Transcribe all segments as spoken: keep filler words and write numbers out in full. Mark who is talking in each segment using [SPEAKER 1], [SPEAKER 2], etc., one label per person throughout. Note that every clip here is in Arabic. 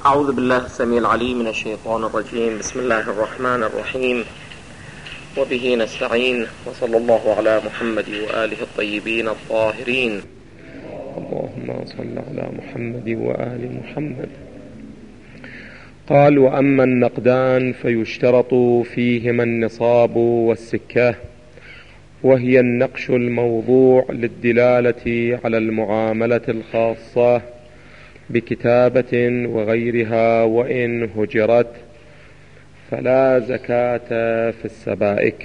[SPEAKER 1] أعوذ بالله السميع العليم من الشيطان الرجيم. بسم الله الرحمن الرحيم، وبه نستعين، وصلى الله على محمد وآله الطيبين الطاهرين. اللهم صل على محمد وآل محمد. قال: وأما النقدان فيشترط فيهما النصاب والسكة، وهي النقش الموضوع للدلالة على المعاملة الخاصة بكتابة وغيرها، وإن هجرت فلا زكاة في السبائك.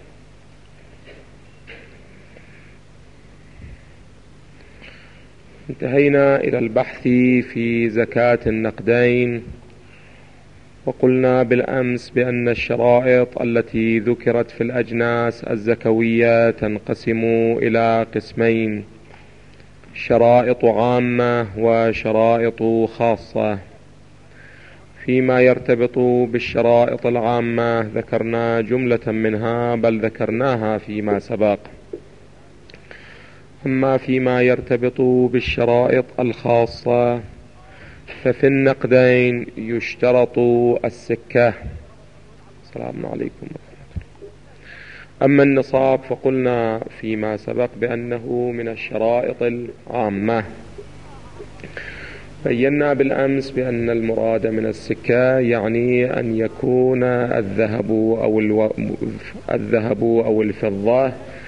[SPEAKER 1] انتهينا إلى البحث في زكاة النقدين، وقلنا بالأمس بأن الشرائط التي ذكرت في الأجناس الزكوية تنقسم إلى قسمين: شرائط عامة وشرائط خاصة. فيما يرتبط بالشرائط العامة ذكرنا جملة منها، بل ذكرناها فيما سبق. أما فيما يرتبط بالشرائط الخاصة ففي النقدين يشترط السكة. السلام عليكم. أما النصاب فقلنا فيما سبق بأنه من الشرائط العامة. بينا بالأمس بأن المراد من السكة يعني أن يكون الذهب أو الو... الذهب أو الفضة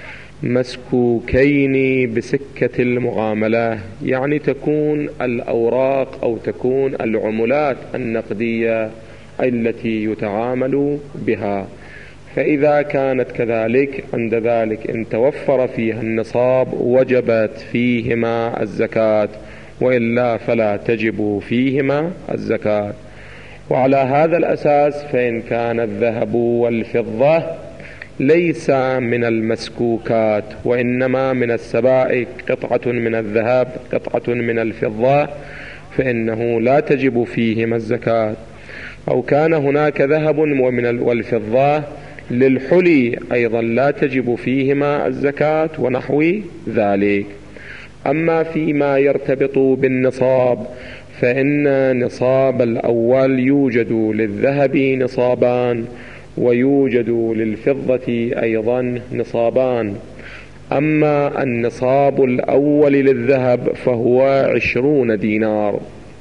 [SPEAKER 1] مسكوكين بسكة المعاملة، يعني تكون الأوراق أو تكون العملات النقدية التي يتعامل بها. فإذا كانت كذلك عند ذلك إن توفر فيها النصاب وجبت فيهما الزكاة، وإلا فلا تجب فيهما الزكاة. وعلى هذا الأساس فإن كان الذهب والفضة ليس من المسكوكات وإنما من السبائك، قطعة من الذهب قطعة من الفضة، فإنه لا تجب فيهما الزكاة. أو كان هناك ذهب ومن والفضة للحلي أيضا لا تجب فيهما الزكاة ونحو ذلك. أما فيما يرتبط بالنصاب فإن نصاب الأول يوجد للذهب نصابان، ويوجد للفضة أيضا نصابان. أما النصاب الأول للذهب فهو عشرون دينار.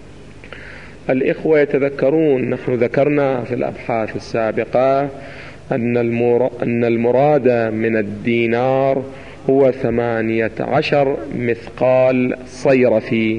[SPEAKER 1] الإخوة يتذكرون نحن ذكرنا في الأبحاث السابقة أن أن المراد من الدينار هو ثمانية عشر مثقال صيرفي.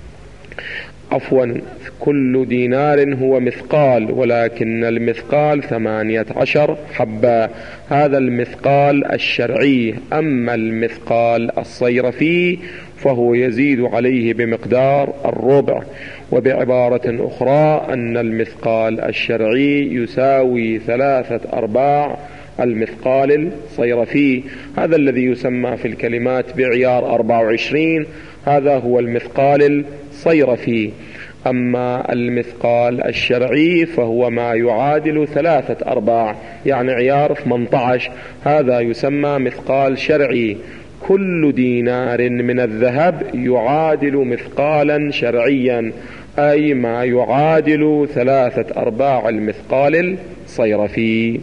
[SPEAKER 1] عفوا، كل دينار هو مثقال، ولكن المثقال ثمانية عشر حبة، هذا المثقال الشرعي. أما المثقال الصيرفي فهو يزيد عليه بمقدار الربع. وبعبارة أخرى أن المثقال الشرعي يساوي ثلاثة أرباع المثقال الصيرفي. هذا الذي يسمى في الكلمات بعيار أربعة وعشرين، هذا هو المثقال الصيرفي. أما المثقال الشرعي فهو ما يعادل ثلاثة أرباع، يعني عيار ثمانية عشر، هذا يسمى مثقال شرعي. كل دينار من الذهب يعادل مثقالا شرعيا، أي ما يعادل ثلاثة أرباع المثقال الصيرفي.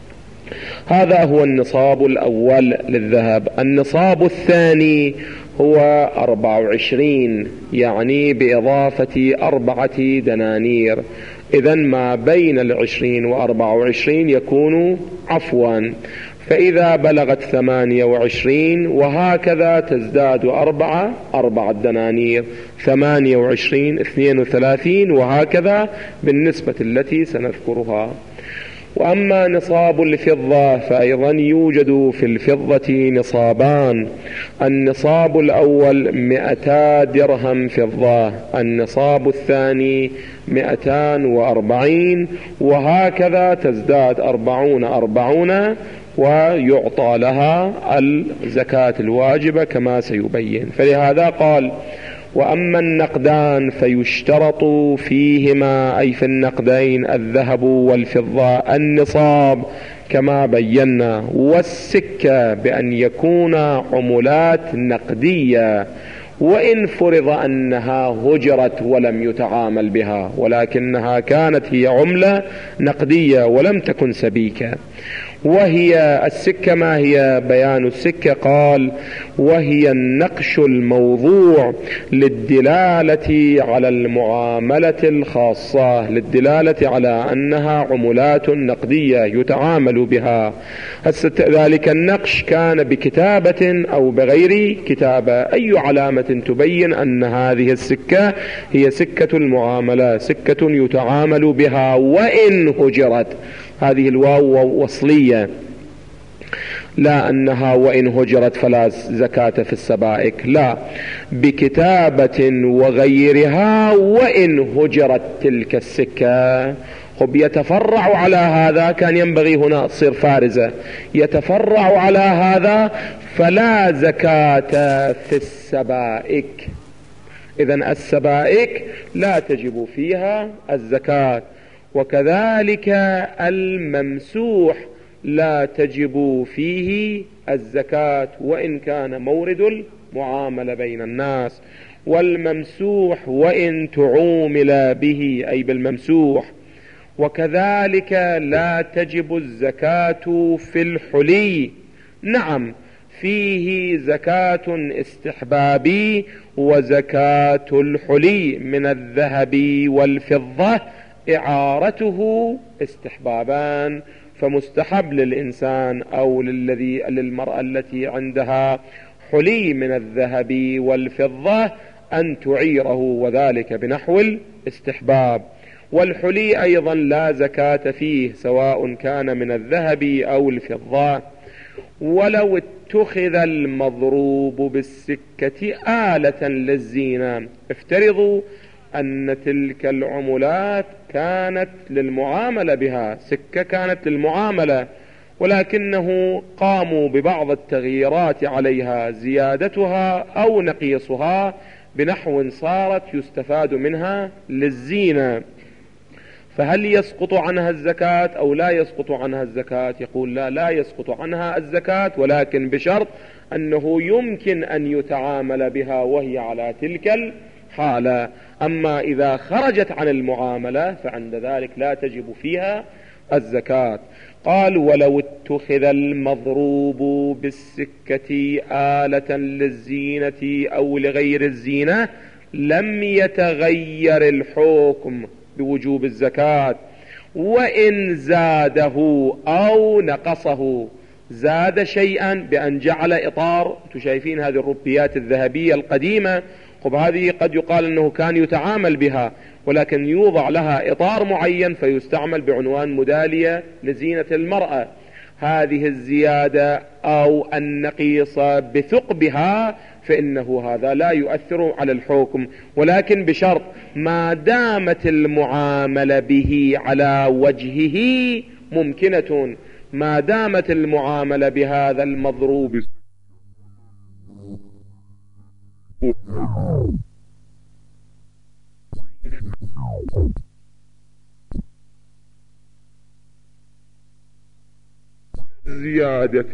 [SPEAKER 1] هذا هو النصاب الأول للذهب. النصاب الثاني هو أربعة وعشرين، يعني بإضافة أربعة دنانير. إذن ما بين العشرين وأربعة وعشرين يكون عفوا. فإذا بلغت ثمانية وعشرين وهكذا تزداد أربعة أربعة دنانير، ثمانية وعشرين اثنين وثلاثين، وهكذا بالنسبة التي سنذكرها. وأما نصاب الفضة فأيضا يوجد في الفضة نصابان. النصاب الأول مئتا درهم فضة، النصاب الثاني مئتان وأربعين، وهكذا تزداد أربعون أربعون، ويعطى لها الزكاة الواجبة كما سيبين. فلهذا قال: وأما النقدان فيشترط فيهما، أي في النقدين الذهب والفضة، النصاب كما بينا، والسكة بأن يكون عملات نقدية،
[SPEAKER 2] وإن فرض أنها هجرت ولم يتعامل بها، ولكنها كانت هي عملة نقدية ولم تكن سبيكة. وهي السكة، ما هي بيان السكة؟ قال: وهي النقش الموضوع للدلالة على المعاملة الخاصة، للدلالة على أنها عملات نقدية يتعامل بها. ذلك النقش كان بكتابة أو بغير كتابة. أي علامة تبين أن هذه السكة هي سكة المعاملة، سكة يتعامل بها وإن هجرت؟ هذه الواو وصلية، لا أنها وإن هجرت فلا زكاة في السبائك، لا، بكتابة وغيرها وإن هجرت تلك السكة. خب يتفرع على هذا، كان ينبغي هنا تصير فارزة، يتفرع على هذا فلا زكاة في السبائك. إذن السبائك لا تجب فيها الزكاة، وكذلك الممسوح لا تجب فيه الزكاة وإن كان مورد المعاملة بين الناس. والممسوح وإن تعومل به، أي بالممسوح. وكذلك لا تجب الزكاة في الحلي. نعم، فيه زكاة استحبابي وزكاة الحلي من الذهب والفضة إعارته استحبابان، فمستحب للإنسان أو للذي للمرأة التي عندها حلي من الذهب والفضة أن تعيره، وذلك بنحو الاستحباب. والحلي أيضا لا زكاة فيه سواء كان من الذهب أو الفضة. ولو اتخذ المضروب بالسكة آلة للزينة، افترضوا أن تلك العملات كانت للمعاملة بها، سكة كانت للمعاملة، ولكنه قاموا ببعض التغييرات عليها، زيادتها أو نقيصها بنحو صارت يستفاد منها للزينة، فهل يسقط عنها الزكاة أو لا يسقط عنها الزكاة؟ يقول لا، لا يسقط عنها الزكاة، ولكن بشرط أنه يمكن أن يتعامل بها وهي على تلك الحالة. أما إذا خرجت عن المعاملة فعند ذلك لا تجب فيها الزكاة. قال: ولو اتخذ المضروب بالسكة آلة للزينة أو لغير الزينة لم يتغير الحكم بوجوب الزكاة، وإن زاده أو نقصه. زاد شيئا بأن جعل إطار، تشايفين هذه الربيات الذهبية القديمة، خب هذه قد يقال أنه كان يتعامل بها، ولكن يوضع لها إطار معين فيستعمل بعنوان مدالية لزينة المرأة. هذه الزيادة أو النقيص بثقبها فإنه هذا لا يؤثر على الحكم، ولكن بشرط ما دامت المعاملة به على وجهه ممكنة، ما دامت المعاملة بهذا المضروب زيادة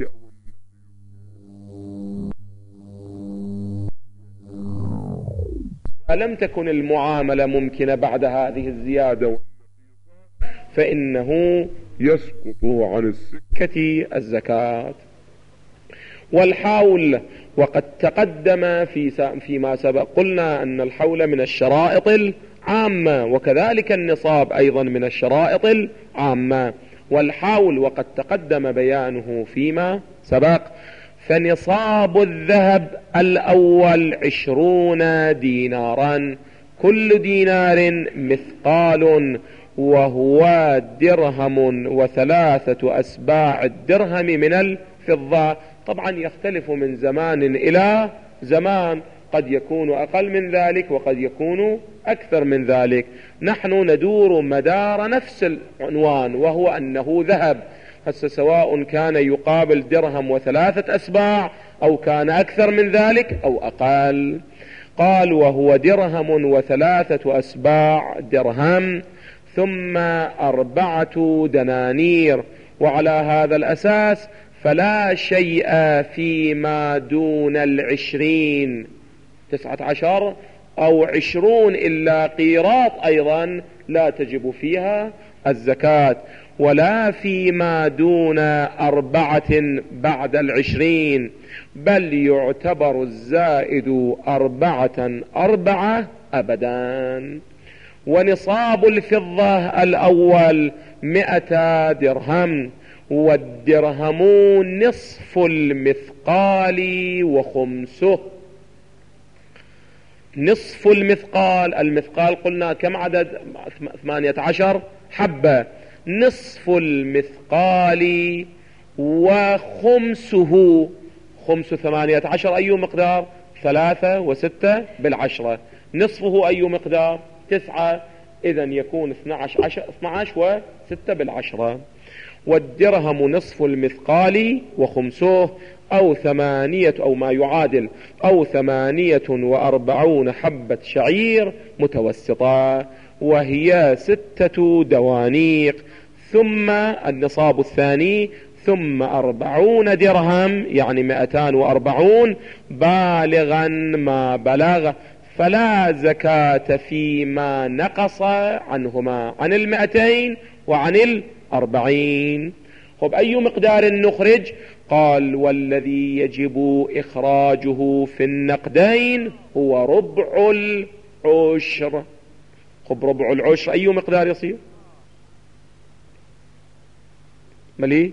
[SPEAKER 2] فلم تكن المعاملة ممكنة بعد هذه الزيادة فإنه يسقط عن السكة الزكاة. والحول، وقد تقدم في فيما سبق قلنا أن الحول من الشرائط العامة، وكذلك النصاب أيضا من الشرائط العامة. والحول وقد تقدم بيانه فيما سبق. فنصاب الذهب الأول عشرون دينارا، كل دينار مثقال، وهو درهم وثلاثة أسباع الدرهم من الفضة. طبعا يختلف من زمان إلى زمان، قد يكون أقل من ذلك وقد يكون أكثر من ذلك. نحن ندور مدار نفس العنوان، وهو أنه ذهب، هسه سواء كان يقابل درهم وثلاثة أسباع أو كان أكثر من ذلك أو أقل. قال: وهو درهم وثلاثة أسباع درهم ثم أربعة دنانير. وعلى هذا الأساس فلا شيء فيما دون العشرين، تسعة عشر أو عشرون إلا قيراط أيضا لا تجب فيها الزكاة، ولا فيما دون أربعة بعد العشرين، بل يعتبر الزائد أربعة أربعة أبدا. ونصاب الفضة الأول مئة درهم، والدرهم نصف المثقال وخمسه. نصف المثقال، المثقال قلنا كم عدد؟ ثمانية عشر حبة. نصف المثقال وخمسه، خمس ثمانية عشر أي مقدار؟ ثلاثة وستة بالعشرة. نصفه أي مقدار؟ تسعة، إذن يكون اثنى عشر وستة بالعشرة. والدرهم نصف المثقال وخمسه، أو ثمانية أو ما يعادل أو ثمانية وأربعون حبة شعير متوسطة، وهي ستة دوانيق. ثم النصاب الثاني ثم أربعون درهم، يعني مئتان وأربعون بالغا ما بلغ، فلا زكاة فيما نقص عنهما، عن المئتين وعن الأربعين. خب أي مقدار نخرج؟ قال والذي يجب إخراجه في النقدين هو ربع العشر. خب ربع العشر أي مقدار يصير؟ ملي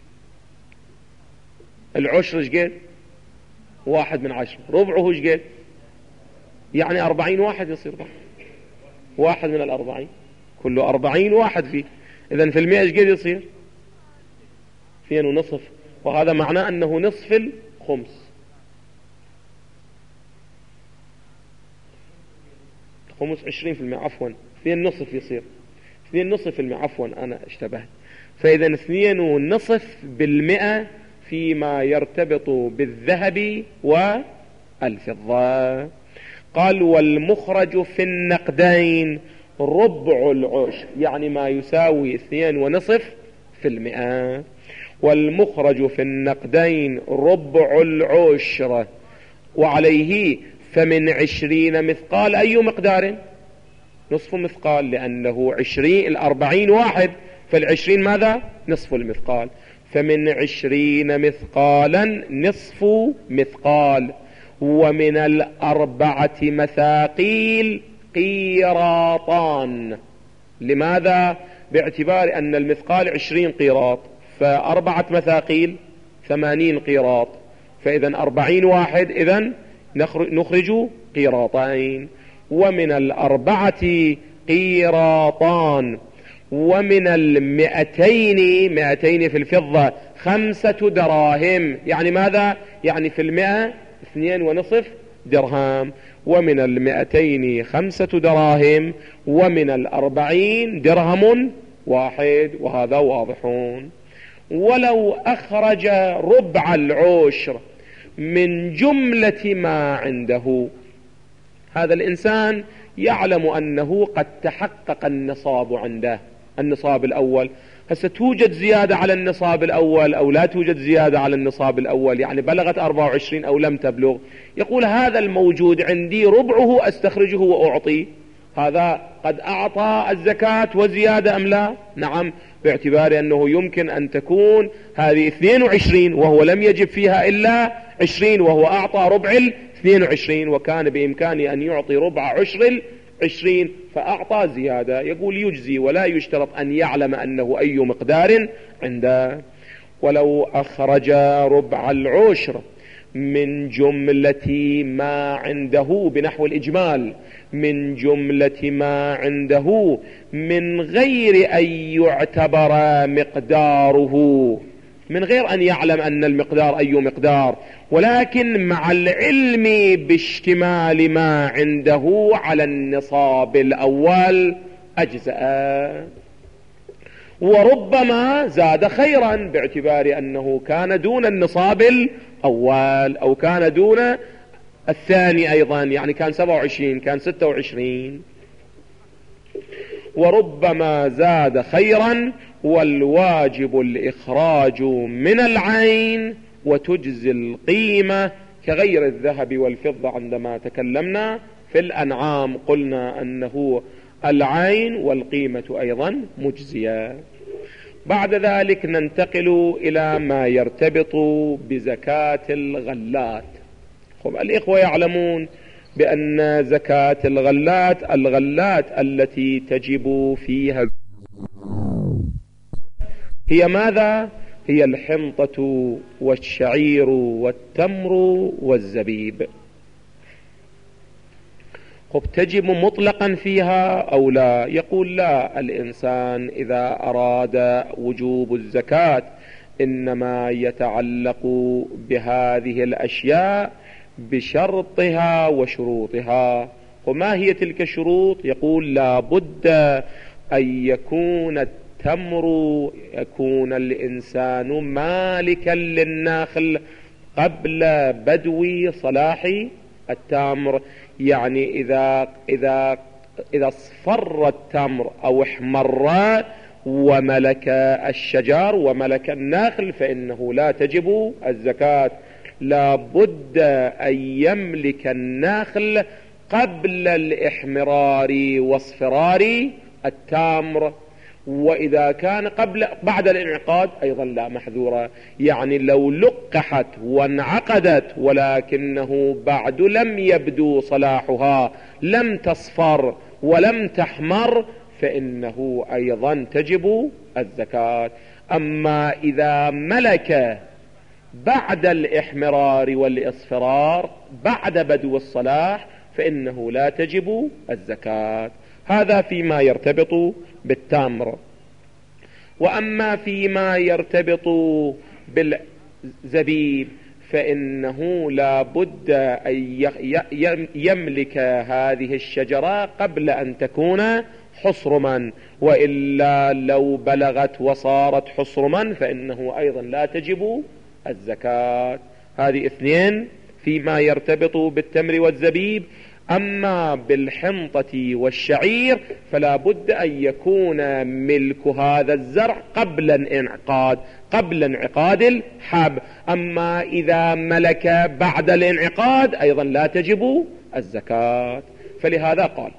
[SPEAKER 2] العشر شقد؟ واحد من عشر. ربعه شقد؟ يعني أربعين واحد يصير بقى. واحد من الأربعين كله أربعين واحد فيه، إذن في المئة شقد يصير؟ اثنين ونصف، وهذا معناه أنه نصف الخمس. خمس عشرين في المئة، عفوا اثنين نصف يصير، اثنين نصف في المئة، عفوا أنا اشتبهت. فإذا اثنين ونصف بالمئة فيما يرتبط بالذهب والفضة. قال والمخرج في النقدين ربع العشر، يعني ما يساوي اثنين ونصف في المئة. والمخرج في النقدين ربع العشر، وعليه فمن عشرين مثقال أي مقدار؟ نصف مثقال، لأنه عشرين الأربعين واحد، فالعشرين ماذا؟ نصف المثقال. فمن عشرين مثقالا نصف مثقال، ومن الأربعة مثاقيل قيراطان. لماذا؟ باعتبار أن المثقال عشرين قيراط، فأربعة مثاقيل ثمانين قيراط، فإذا أربعين واحد، إذن نخرج قيراطين. ومن الأربعة قيراطان، ومن المئتين، مئتين في الفضة خمسة دراهم، يعني ماذا؟ يعني في المئة اثنين ونصف درهم. ومن المئتين خمسة دراهم، ومن الأربعين درهم واحد، وهذا واضحون. ولو أخرج ربع العشر من جملة ما عنده، هذا الإنسان يعلم أنه قد تحقق النصاب عنده، النصاب الأول. هسه توجد زيادة على النصاب الأول أو لا توجد زيادة على النصاب الأول، يعني بلغت أربعة وعشرين أو لم تبلغ، يقول هذا الموجود عندي ربعه أستخرجه وأعطيه. هذا قد أعطى الزكاة وزيادة أم لا؟ نعم، باعتبار أنه يمكن أن تكون هذه اثنين وعشرين وهو لم يجب فيها إلا عشرين، وهو أعطى ربع الاثنين وعشرين، وكان بإمكانه أن يعطي ربع عشر العشرين فأعطى زيادة. يقول يجزي، ولا يشترط أن يعلم أنه أي مقدار عنده. ولو أخرج ربع العشر من جملة ما عنده، بنحو الإجمال، من جملة ما عنده من غير أن يعتبر مقداره، من غير أن يعلم أن المقدار أي مقدار، ولكن مع العلم باشتمال ما عنده على النصاب الأول أجزاء. وربما زاد خيرا باعتبار أنه كان دون النصاب الأول أو كان دون الثاني أيضا، يعني كان سبعة وعشرين كان ستة وعشرين. وربما زاد خيرا، والواجب الإخراج من العين وتجزي القيمة كغير الذهب والفضة. عندما تكلمنا في الأنعام قلنا أنه العين والقيمة أيضا مجزية. بعد ذلك ننتقل إلى ما يرتبط بزكاة الغلات. خب الإخوة يعلمون بأن زكاة الغلات الغلات التي تجب فيها هي ماذا؟ هي الحنطة والشعير والتمر والزبيب. خب تجب مطلقا فيها أو لا؟ يقول لا، الإنسان إذا أراد وجوب الزكاة إنما يتعلق بهذه الأشياء بشرطها وشروطها. وما هي تلك الشروط؟ يقول لا بد أن يكون التمر يكون الإنسان مالكا للناخل قبل بدو صلاح التمر. يعني إذا إذا إذا اصفر التمر أو احمر وملك الشجر وملك النخل فإنه لا تجب الزكاة. لا بد أن يملك النخل قبل الإحمرار واصفرار التمر، وإذا كان قبل بعد الانعقاد أيضا لا محذورة. يعني لو لقحت وانعقدت ولكنه بعد لم يبدو صلاحها، لم تصفر ولم تحمر، فإنه أيضا تجب الزكاة. أما إذا ملك بعد الإحمرار والإصفرار بعد بدو الصلاح فإنه لا تجب الزكاة. هذا فيما يرتبط بالتمر. وأما فيما يرتبط بالزبيب فإنه لا بد أن يملك هذه الشجرة قبل أن تكون حصرما، وإلا لو بلغت وصارت حصرما فإنه أيضا لا تجب الزكاة. هذه اثنين فيما يرتبط بالتمر والزبيب. أما بالحنطة والشعير فلا بد أن يكون ملك هذا الزرع قبل الانعقاد قبل انعقاد الحب. أما إذا ملك بعد الانعقاد أيضا لا تجب الزكاة. فلهذا قال: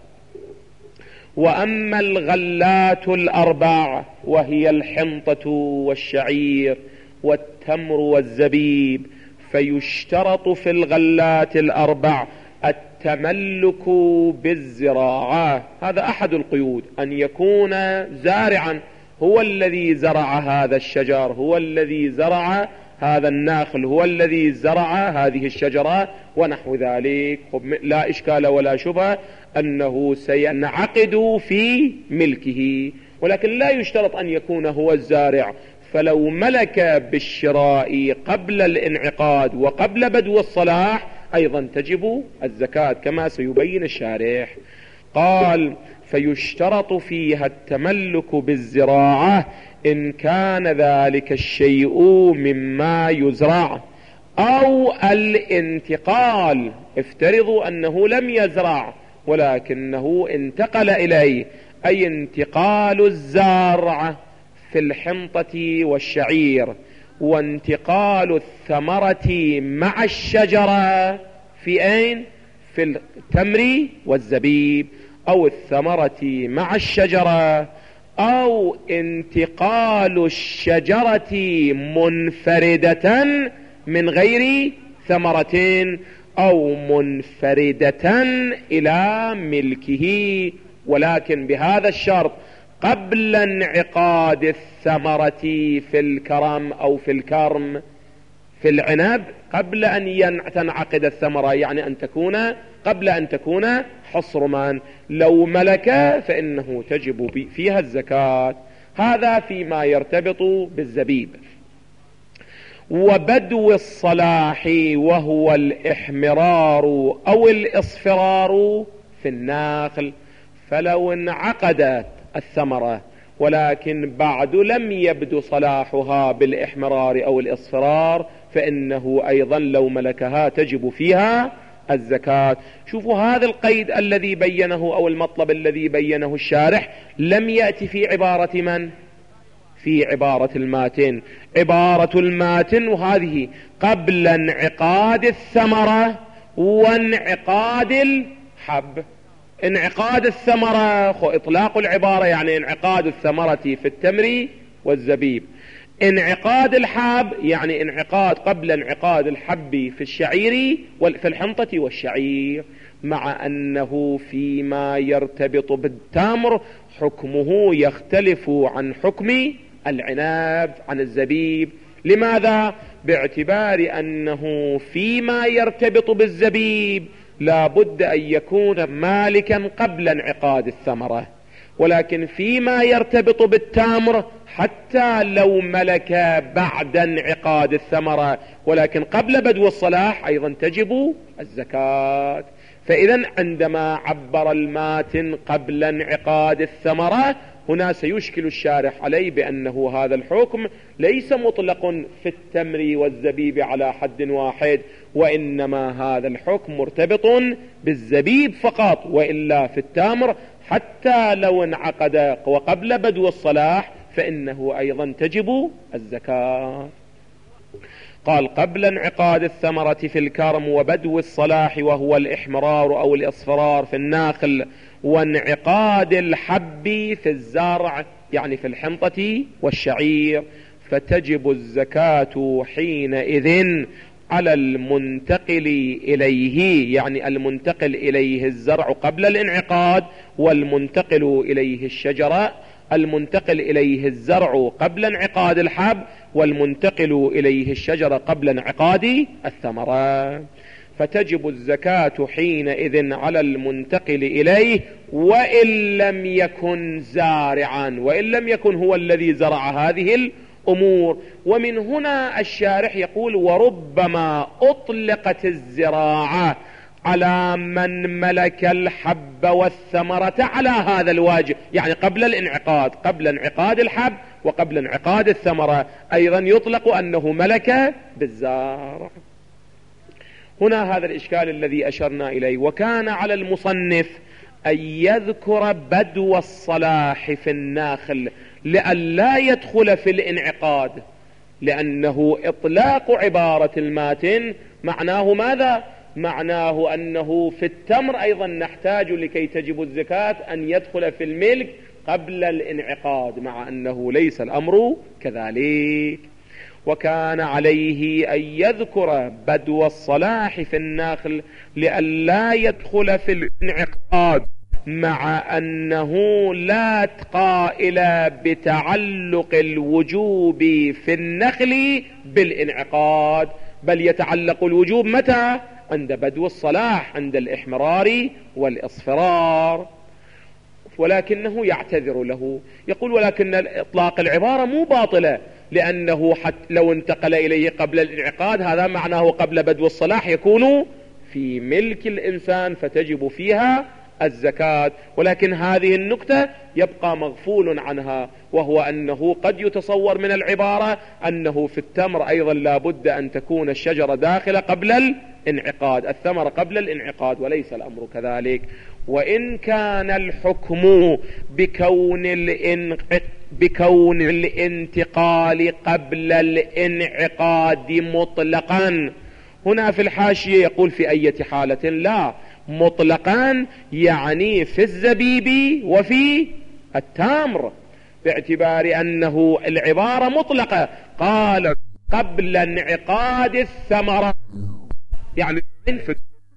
[SPEAKER 2] وأما الغلات الأربع وهي الحنطة والشعير والتمر والزبيب فيشترط في الغلات الأربع التملك بالزراعة. هذا أحد القيود، أن يكون زارعا، هو الذي زرع هذا الشجر، هو الذي زرع هذا النخل، هو الذي زرع هذه الشجرة ونحو ذلك. لا إشكال ولا شبهة أنه سينعقد في ملكه، ولكن لا يشترط أن يكون هو الزارع. فلو ملك بالشراء قبل الانعقاد وقبل بدو الصلاح أيضا تجب الزكاة كما سيبين الشارح. قال: فيشترط فيها التملك بالزراعة إن كان ذلك الشيء مما يزرع، أو الانتقال. افترضوا أنه لم يزرع ولكنه انتقل إليه، أي انتقال الزرع في الحنطة والشعير وانتقال الثمرة مع الشجرة في أين؟ في التمر والزبيب، أو الثمرة مع الشجرة، أو انتقال الشجرة منفردة من غير ثمرة، أو منفردة إلى ملكه، ولكن بهذا الشرط: قبل انعقاد الثمرة في الكرم أو في الكرم في العنب، قبل أن تنعقد الثمرة، يعني أن تكون قبل أن تكون حصرما. لو ملك فإنه تجب فيها الزكاة. هذا فيما يرتبط بالزبيب. وبدو الصلاح وهو الإحمرار أو الإصفرار في الناخل، فلو انعقدت الثمرة ولكن بعد لم يبدو صلاحها بالإحمرار أو الإصفرار فإنه أيضا لو ملكها تجب فيها الزكاة. شوفوا هذا القيد الذي بينه أو المطلب الذي بينه الشارح لم يأتي في عبارة من؟ في عبارة الماتن. عبارة الماتن وهذه قبل انعقاد الثمرة وانعقاد الحب. انعقاد الثمرة اطلاق العبارة يعني انعقاد الثمرة في التمر والزبيب. انعقاد الحب يعني انعقاد قبل انعقاد الحب في الشعير في الحنطة والشعير، مع أنه فيما يرتبط بالتمر حكمه يختلف عن حكم العنب عن الزبيب. لماذا؟ باعتبار أنه فيما يرتبط بالزبيب لا بد أن يكون مالكا قبل انعقاد الثمرة، ولكن فيما يرتبط بالتمر حتى لو ملك بعد انعقاد الثمرة ولكن قبل بدو الصلاح أيضا تجب الزكاة. فإذا عندما عبر الماتن قبل انعقاد الثمرة هنا سيشكل الشارح عليه بأنه هذا الحكم ليس مطلق في التمر والزبيب على حد واحد، وإنما هذا الحكم مرتبط بالزبيب فقط، وإلا في التمر حتى لو انعقد وقبل بدو الصلاح فإنه أيضا تجب الزكاة. قال قبل انعقاد الثمرة في الكرم وبدو الصلاح وهو الإحمرار أو الإصفرار في الناخل، وانعقاد الحب في الزرع يعني في الحنطة والشعير، فتجب الزكاة حينئذ على المنتقل إليه، يعني المنتقل إليه الزرع قبل الانعقاد والمنتقل إليه الشجرة، المنتقل إليه الزرع قبل انعقاد الحب والمنتقل إليه الشجرة قبل انعقاد الثمرة. فتجب الزكاة حينئذ على المنتقل إليه وإن لم يكن زارعا، وإن لم يكن هو الذي زرع هذه الأمور. ومن هنا الشارح يقول وربما أطلقت الزراعة على من ملك الحب والثمرة على هذا الواجب، يعني قبل الانعقاد، قبل انعقاد الحب وقبل انعقاد الثمرة أيضا يطلق أنه ملك بالزارع. هنا هذا الإشكال الذي أشرنا إليه. وكان على المصنف أن يذكر بدو الصلاح في الناخل لئلا يدخل في الانعقاد، لأنه إطلاق عبارة الماتن معناه ماذا؟ معناه أنه في التمر أيضا نحتاج لكي تجب الزكاة أن يدخل في الملك قبل الانعقاد، مع أنه ليس الأمر كذلك. وكان عليه أن يذكر بدو الصلاح في الناخل لئلا يدخل في الانعقاد، مع أنه لا قائل بتعلق الوجوب في النخل بالانعقاد، بل يتعلق الوجوب متى؟ عند بدو الصلاح، عند الإحمرار والإصفرار. ولكنه يعتذر له، يقول ولكن إطلاق العبارة مو باطلة، لأنه حتى لو انتقل إليه قبل الانعقاد هذا معناه قبل بدو الصلاح يكون في ملك الإنسان فتجب فيها الزكاة. ولكن هذه النكتة يبقى مغفول عنها، وهو أنه قد يتصور من العبارة أنه في التمر أيضا لا بد أن تكون الشجرة داخلة قبل الانعقاد، الثمر قبل الانعقاد، وليس الأمر كذلك. وإن كان الحكم بكون الانعقاد بكون الانتقال قبل الانعقاد مطلقا، هنا في الحاشية يقول في أي حالة لا، مطلقا يعني في الزبيب وفي التمر، باعتبار أنه العبارة مطلقة. قال قبل انعقاد الثمرة، يعني في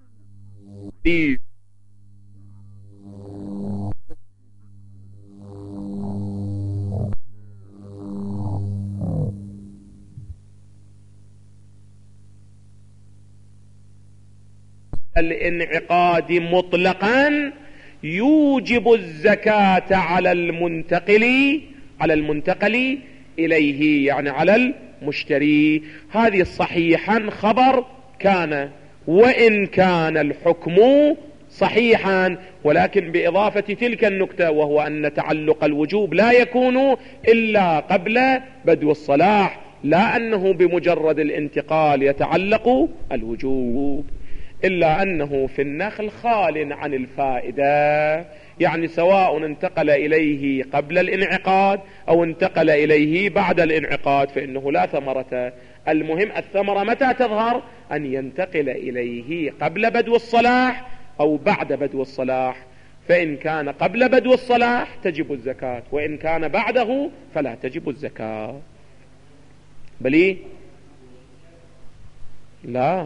[SPEAKER 2] الانعقاد مطلقا يوجب الزكاة على المنتقل على المنتقل إليه، يعني على المشتري. هذه صحيحا خبر كان، وإن كان الحكم صحيحا، ولكن بإضافة تلك النكتة، وهو أن تعلق الوجوب لا يكون إلا قبل بدو الصلاح، لا أنه بمجرد الانتقال يتعلق الوجوب، إلا أنه في النخل خال عن الفائدة، يعني سواء انتقل إليه قبل الانعقاد أو انتقل إليه بعد الانعقاد فإنه لا ثمرة. المهم الثمرة متى تظهر؟ أن ينتقل إليه قبل بدو الصلاح أو بعد بدو الصلاح. فإن كان قبل بدو الصلاح تجب الزكاة، وإن كان بعده فلا تجب الزكاة. بلي لا،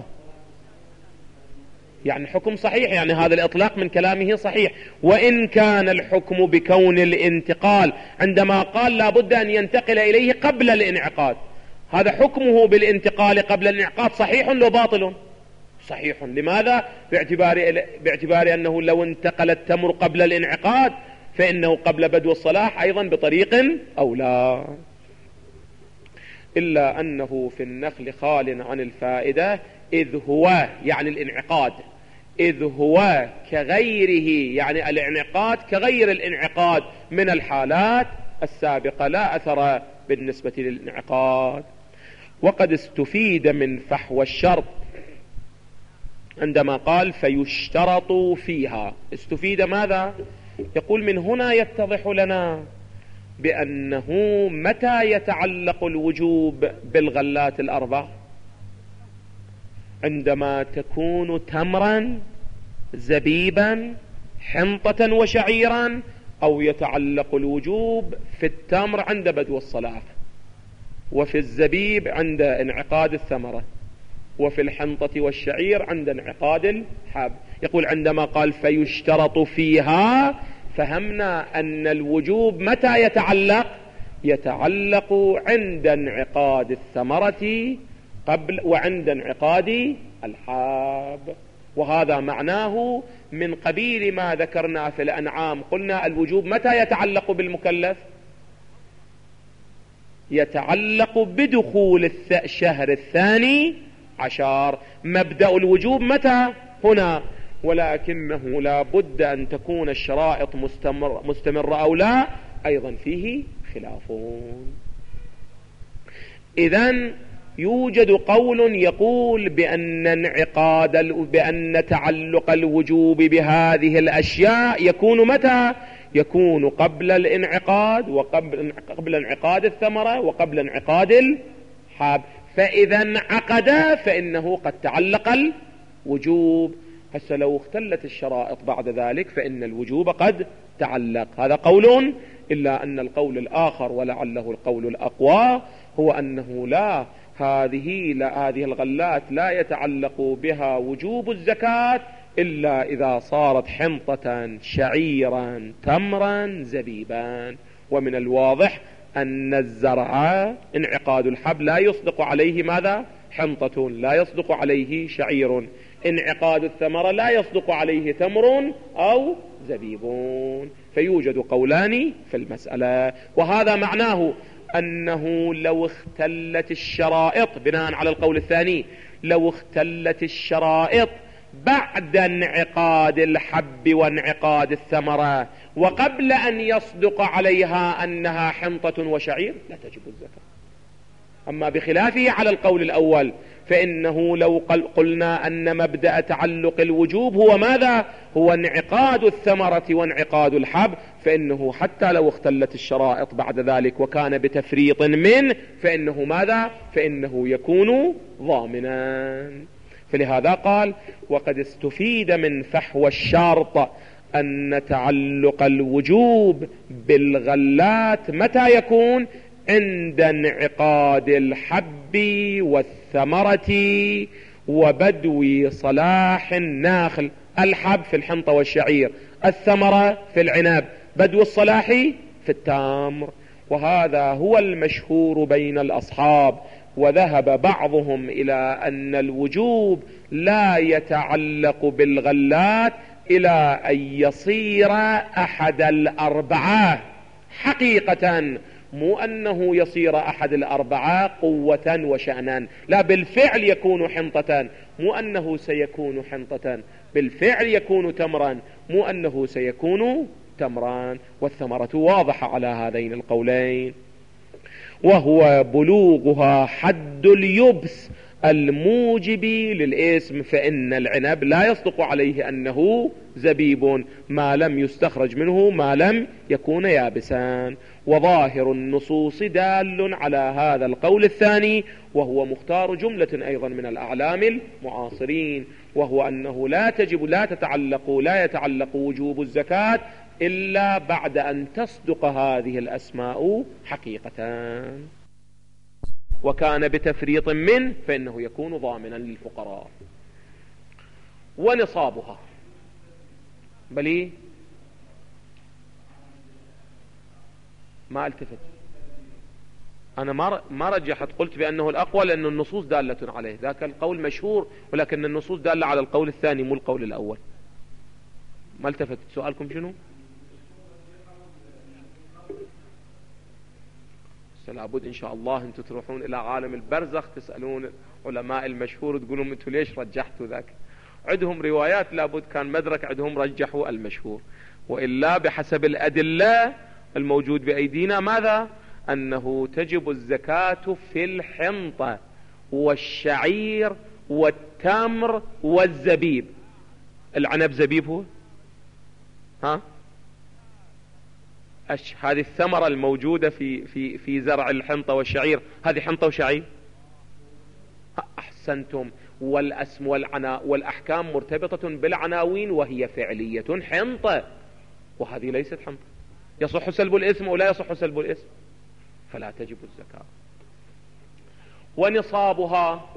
[SPEAKER 2] يعني حكم صحيح، يعني هذا الإطلاق من كلامه صحيح. وإن كان الحكم بكون الانتقال عندما قال لا بد أن ينتقل إليه قبل الانعقاد، هذا حكمه بالانتقال قبل الانعقاد صحيح لو باطل؟ صحيح. لماذا؟ باعتبار, باعتبار أنه لو انتقل التمر قبل الانعقاد فإنه قبل بدو الصلاح أيضا بطريق أولى. إلا أنه في النخل خال عن الفائدة إذ هو يعني الانعقاد، إذ هو كغيره يعني الانعقاد كغير الانعقاد من الحالات السابقة لا أثر بالنسبة للانعقاد. وقد استفيد من فحوى الشرط عندما قال فيشترط فيها، استفيد ماذا؟ يقول من هنا يتضح لنا بأنه متى يتعلق الوجوب بالغلات الأربع؟ عندما تكون تمرا زبيبا حنطة وشعيرا، أو يتعلق الوجوب في التمر عند بدو الصلاح، وفي الزبيب عند انعقاد الثمرة، وفي الحنطة والشعير عند انعقاد الحب. يقول عندما قال فيشترط فيها فهمنا أن الوجوب متى يتعلق؟ يتعلق عند انعقاد الثمرة قبل وعند انعقاد الحب. وهذا معناه من قبيل ما ذكرنا في الأنعام، قلنا الوجوب متى يتعلق بالمكلف؟ يتعلق بدخول الشهر الثاني عشر، مبدأ الوجوب متى؟ هنا. ولكنه لا بد أن تكون الشرائط مستمر مستمرة أو لا، أيضا فيه خلافون. إذن يوجد قول يقول بأن انعقاد بأن تعلق الوجوب بهذه الأشياء يكون متى؟ يكون قبل الانعقاد وقبل قبل انعقاد الثمرة وقبل انعقاد الحب. فإذا انعقد فإنه قد تعلق الوجوب. هسه لو اختلت الشرائط بعد ذلك فإن الوجوب قد تعلق. هذا قول. إلا أن القول الآخر ولعله القول الأقوى هو أنه لا، هذه لا هذه الغلات لا يتعلق بها وجوب الزكاة إلا إذا صارت حنطة شعيرا تمرا زبيبا. ومن الواضح أن الزرع انعقاد الحب لا يصدق عليه ماذا؟ حنطة، لا يصدق عليه شعير. انعقاد الثمرة لا يصدق عليه تمر أو زبيب. فيوجد قولان في المسألة، وهذا معناه أنه لو اختلت الشرائط بناء على القول الثاني، لو اختلت الشرائط بعد انعقاد الحب وانعقاد الثمرة وقبل أن يصدق عليها أنها حنطة وشعير لا تجب الزكاة. أما بخلافه على القول الأول فإنه لو قلنا أن مبدأ تعلق الوجوب هو ماذا؟ هو انعقاد الثمرة وانعقاد الحب، فإنه حتى لو اختلت الشرائط بعد ذلك وكان بتفريط منه فإنه ماذا؟ فإنه يكون ضامنا. فلهذا قال وقد استفيد من فحوى الشرط أن تعلق الوجوب بالغلات متى يكون؟ عند انعقاد الحب والثمرة وبدو صلاح الناخل. الحب في الحنطة والشعير، الثمرة في العنب، بدو الصلاح في التمر. وهذا هو المشهور بين الأصحاب. وذهب بعضهم إلى أن الوجوب لا يتعلق بالغلات إلى أن يصير أحد الأربعة حقيقة، مو أنه يصير أحد الأربعة قوة وشأنا، لا، بالفعل يكون حنطة، مو أنه سيكون حنطة، بالفعل يكون تمرا، مو أنه سيكون تمرا. والثمرة واضحة على هذين القولين، وهو بلوغها حد اليبس الموجب للاسم، فإن العنب لا يصدق عليه أنه زبيب ما لم يستخرج منه ما لم يكون يابسا. وظاهر النصوص دال على هذا القول الثاني، وهو مختار جملة أيضا من الأعلام المعاصرين، وهو أنه لا تجب لا تتعلق لا يتعلق وجوب الزكاة إلا بعد أن تصدق هذه الأسماء حقيقة، وكان بتفريط منه فإنه يكون ضامنا للفقراء. ونصابها بلي ما التفت، أنا ما رجحت، قلت بأنه الأقوى لأن النصوص دالة عليه، ذاك القول مشهور ولكن النصوص دالة على القول الثاني مو القول الأول. ما التفت. سؤالكم شنو؟ لابد إن شاء الله أنتم تروحون إلى عالم البرزخ تسألون علماء المشهور تقولون أنتم ليش رجحتوا ذاك. عندهم روايات لابد كان مدرك عندهم رجحوا المشهور، وإلا بحسب الأدلة الموجود بأيدينا ماذا؟ أنه تجب الزكاة في الحنطة والشعير والتمر والزبيب. العنب زبيب هو؟ ها؟ أش هذه الثمرة الموجودة في في في زرع الحنطة والشعير، هذه حنطة وشعير. أحسنتم. والاسم والعنا والأحكام مرتبطة بالعناوين وهي فعلية حنطة، وهذه ليست حنطة. يصح سلب الاسم ولا يصح سلب الاسم، فلا تجب الزكاة. ونصابها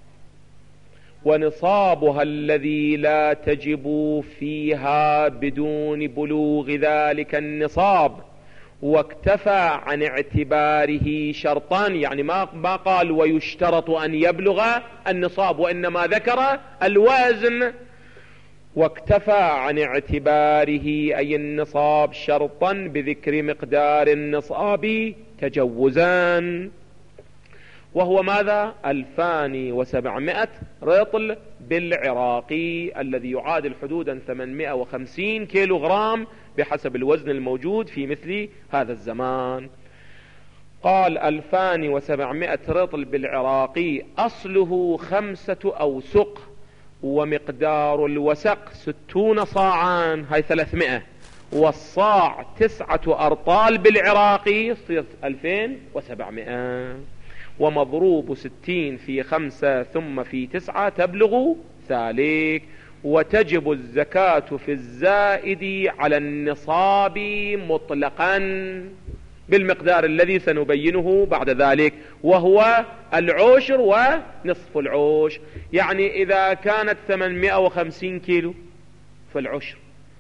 [SPEAKER 2] ونصابها الذي لا تجب فيها بدون بلوغ ذلك النصاب، واكتفى عن اعتباره شرطان، يعني ما ما قال ويشترط أن يبلغ النصاب، وإنما ذكر الوزن. واكتفى عن اعتباره أي النصاب شرطا بذكر مقدار النصاب تجوزان، وهو ماذا؟ ألفان وسبعمائة رطل بالعراقي، الذي يعادل حدودا ثمانمائة وخمسين كيلو غرام بحسب الوزن الموجود في مثل هذا الزمان. قال ألفان وسبعمائة رطل بالعراقي أصله خمسة أوسق، ومقدار الوسق ستون صاعا، هاي ثلاثمائة، والصاع تسعة أرطال بالعراقي يصير ألفين وسبعمائة، ومضروب ستين في خمسة ثم في تسعة تبلغ ذلك. وتجب الزكاة في الزائد على النصاب مطلقا بالمقدار الذي سنبينه بعد ذلك، وهو العشر ونصف العشر. يعني إذا كانت ثمانمائة وخمسين كيلو فالعشر،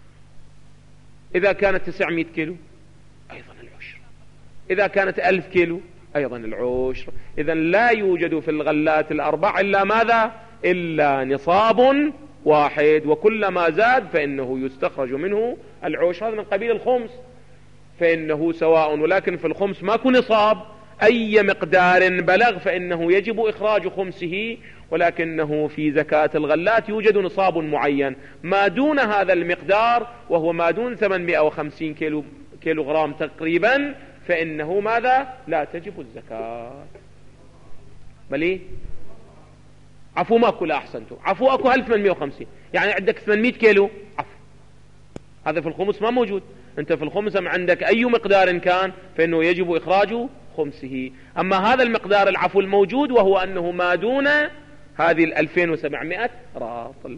[SPEAKER 2] إذا كانت تسعمائة كيلو أيضا العشر، إذا كانت ألف كيلو أيضا العشر. إذا لا يوجد في الغلات الأربع إلا ماذا؟ إلا نصاب واحد، وكلما زاد فإنه يستخرج منه العشر. هذا من قبيل الخمس، فإنه سواء، ولكن في الخمس ماكو نصاب، أي مقدار بلغ فإنه يجب إخراج خمسه، ولكنه في زكاة الغلات يوجد نصاب معين ما دون هذا المقدار، وهو ما دون ثمانمائة وخمسين كيلو كيلو غرام تقريبا، فإنه ماذا؟ لا تجب الزكاة. بلي عفو ماكو، لا أحسنتم، عفو أكو ألف وثمانمائة وخمسين، يعني عندك ثمانمائة كيلو عفو، هذا في الخمس ما موجود. أنت في الخمس عندك أي مقدار كان فإنه يجب إخراج خمسه. أما هذا المقدار العفو الموجود وهو أنه ما دون هذه الألفين وسبعمائة راطل.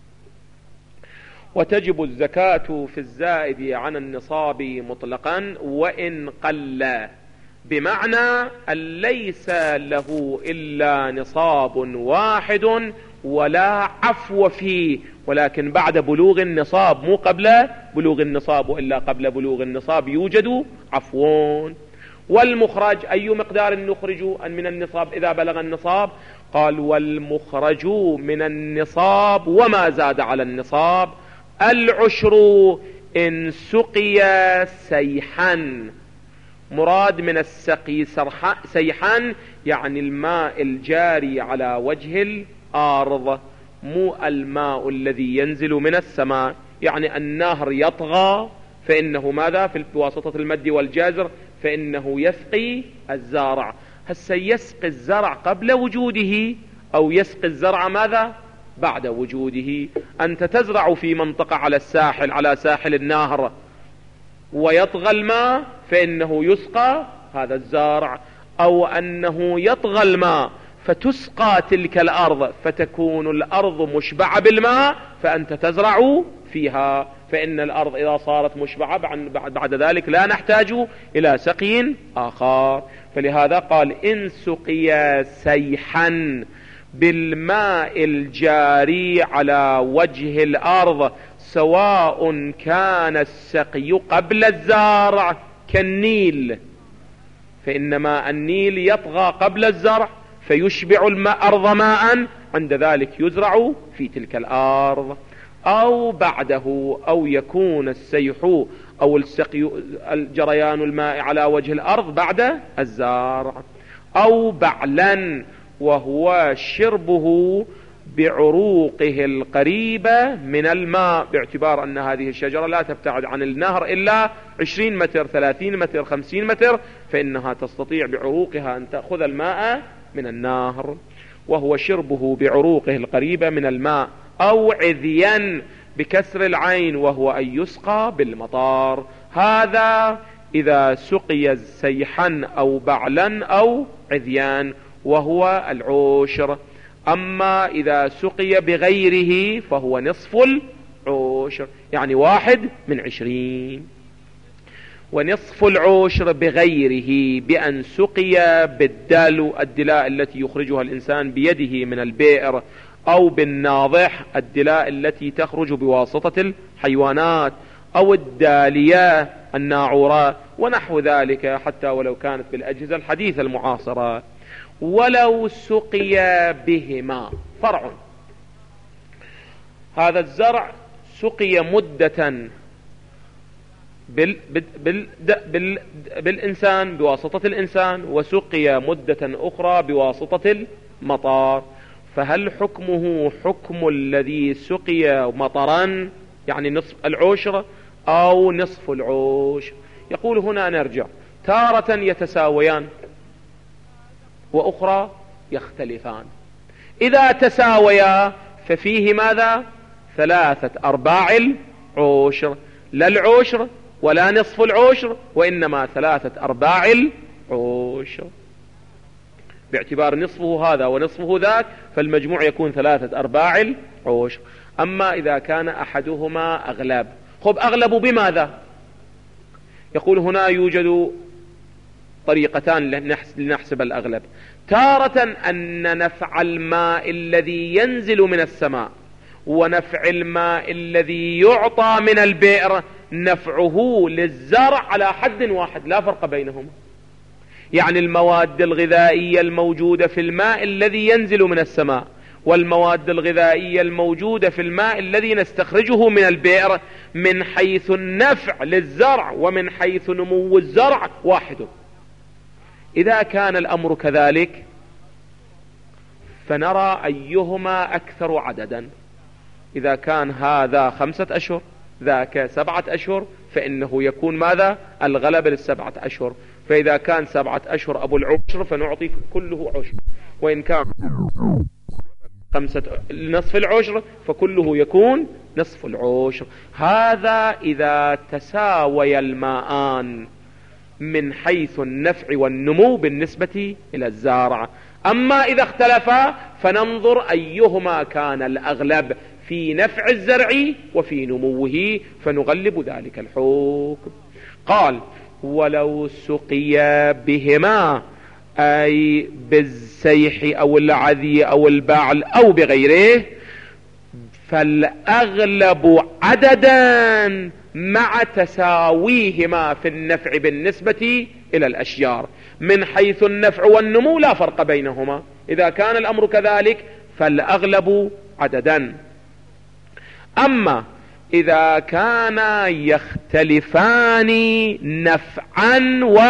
[SPEAKER 2] وتجب الزكاة في الزائد عن النصاب مطلقا وإن قل، بمعنى أن ليس له إلا نصاب واحد ولا عفو فيه، ولكن بعد بلوغ النصاب، مو قبل بلوغ النصاب، وإلا قبل بلوغ النصاب يوجد عفوون. والمخرج أي مقدار نخرج من النصاب إذا بلغ النصاب؟ قال والمخرج من النصاب وما زاد على النصاب العشر إن سقي سيحا. مراد من السقي سيحا يعني الماء الجاري على وجه الأرض، مو الماء الذي ينزل من السماء. يعني النهر يطغى فإنه ماذا؟ في بواسطة المد والجزر فإنه يسقي الزارع. هسه يسقي الزرع قبل وجوده أو يسقي الزرع ماذا بعد وجوده. أنت تزرع في منطقة على الساحل على ساحل النهر ويطغى الماء فإنه يسقى هذا الزرع، أو أنه يطغى الماء فتسقى تلك الأرض فتكون الأرض مشبعة بالماء فأنت تزرع فيها، فإن الأرض إذا صارت مشبعة بعد ذلك لا نحتاج إلى سقي آخر. فلهذا قال إن سقي سيحا بالماء الجاري على وجه الأرض سواء كان السقي قبل الزرع كالنيل، فإن ماء النيل يطغى قبل الزرع فيشبع الأرض ماء، عند ذلك يزرع في تلك الأرض، أو بعده، أو يكون السيح أو السقي جريان الماء على وجه الأرض بعد الزرع، أو بعلا وهو شربه بعروقه القريبة من الماء، باعتبار أن هذه الشجرة لا تبتعد عن النهر إلا عشرين متر ثلاثين متر خمسين متر، فإنها تستطيع بعروقها أن تأخذ الماء من النهر، وهو شربه بعروقه القريبة من الماء، أو عذيا بكسر العين وهو أن يسقى بالمطار. هذا إذا سقي سيحا أو بعلا أو عذيان وهو العشر. أما إذا سقي بغيره فهو نصف العشر، يعني واحد من عشرين. ونصف العشر بغيره بأن سقي بالدلو الدلاء التي يخرجها الإنسان بيده من البئر، أو بالناضح الدلاء التي تخرج بواسطة الحيوانات، أو الدالية الناعورة ونحو ذلك، حتى ولو كانت بالأجهزة الحديثة المعاصرة. ولو سقي بهما فرع، هذا الزرع سقي مدة بال بال بال بالإنسان بواسطة الإنسان، وسقي مدة أخرى بواسطة المطار، فهل حكمه حكم الذي سقي مطرا يعني نصف العشر أو نصف العشر؟ يقول هنا نرجع، تارة يتساويان وأخرى يختلفان. إذا تساويا ففيه ماذا؟ ثلاثة أرباع العشر، لا العشر ولا نصف العشر، وإنما ثلاثة أرباع العشر، باعتبار نصفه هذا ونصفه ذاك فالمجموع يكون ثلاثة أرباع العشر. أما إذا كان أحدهما أغلب، خب أغلب بماذا؟ يقول هنا يوجد طريقتان لنحسب الأغلب. تارة أن نفع الماء الذي ينزل من السماء ونفع الماء الذي يعطى من البئر نفعه للزرع على حد واحد لا فرق بينهما، يعني المواد الغذائية الموجودة في الماء الذي ينزل من السماء والمواد الغذائية الموجودة في الماء الذي نستخرجه من البئر من حيث النفع للزرع ومن حيث نمو الزرع واحد. إذا كان الأمر كذلك فنرى أيهما أكثر عددا. إذا كان هذا خمسة أشهر ذاك سبعة أشهر فإنه يكون ماذا؟ الغلب للسبعة أشهر. فإذا كان سبعة أشهر أبو العشر فنعطي كله عشر، وإن كان خمسة نصف العشر فكله يكون نصف العشر. هذا إذا تساوي الماءان من حيث النفع والنمو بالنسبة إلى الزارع. أما إذا اختلفا فننظر أيهما كان الأغلب في نفع الزرع وفي نموه فنغلب ذلك الحكم. قال ولو سقي بهما أي بالسيح أو العذي أو البعل أو بغيره فالأغلب عددا مع تساويهما في النفع بالنسبة إلى الأشجار. من حيث النفع والنمو لا فرق بينهما، إذا كان الأمر كذلك فالأغلب عددا. أما إذا كانا يختلفان نفعا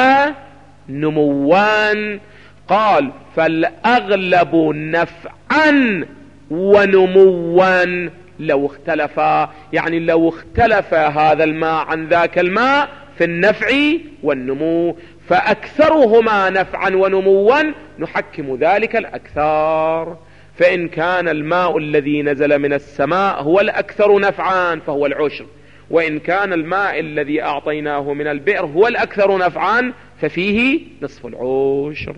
[SPEAKER 2] ونموان قال فالأغلب نفعا ونموا. لو اختلفا يعني لو اختلف هذا الماء عن ذاك الماء في النفع والنمو فأكثرهما نفعا ونموا نحكم ذلك الأكثر. فإن كان الماء الذي نزل من السماء هو الأكثر نفعا فهو العشر، وإن كان الماء الذي أعطيناه من البئر هو الأكثر نفعا ففيه نصف العشر.